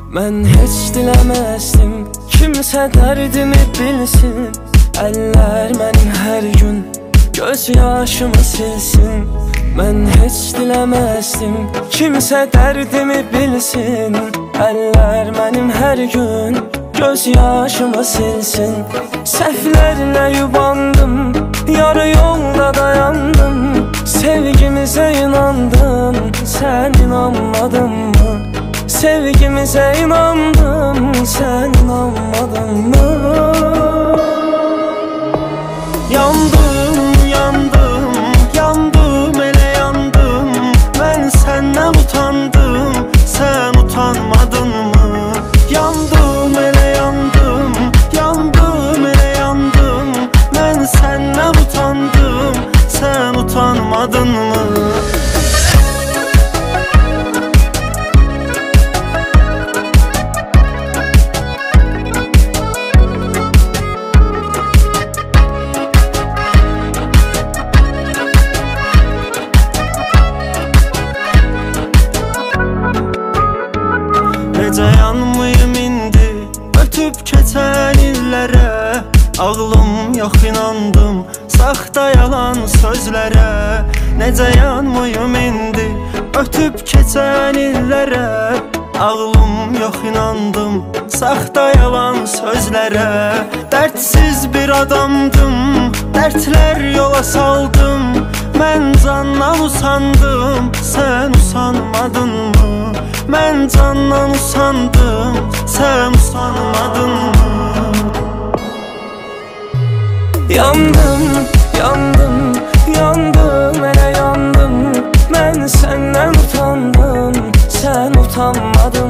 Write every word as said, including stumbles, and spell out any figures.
Mən heç diləməzdim kimsə dərdimi bilsin. Əllər mənim hər gün göz yaşımı silsin. Mən heç diləməzdim kimsə dərdimi bilsin. Əllər mənim hər gün göz yaşımı silsin. Səhvlərlə yubandım, yarı yolda dayandım. Sevgimizə inandım, sən inanmadın mı? Sevgimizə inandım, sən inanmadın mı? Yandım, yandım, yandım, elə yandım. Mən səndən utandım, sən utanmadın mı? Yandım, elə yandım, yandım, elə yandım. Mən səndən utandım, sən utanmadın mı? Necə yanmayım indi ötüb keçən illərə. Ağlım yox inandım saxta yalan sözlərə. Necə yanmayım indi ötüb keçən illərə. Ağlım yox inandım saxta yalan sözlərə. Dərdsiz bir adamdım, dərdlər yola saldım. Mən candan usandım, sən usanmadın mı? Mən candan usandım, sən usanmadın mı? Yandım, yandım, yandım, elə yandım. Mən səndən utandım, sən utanmadın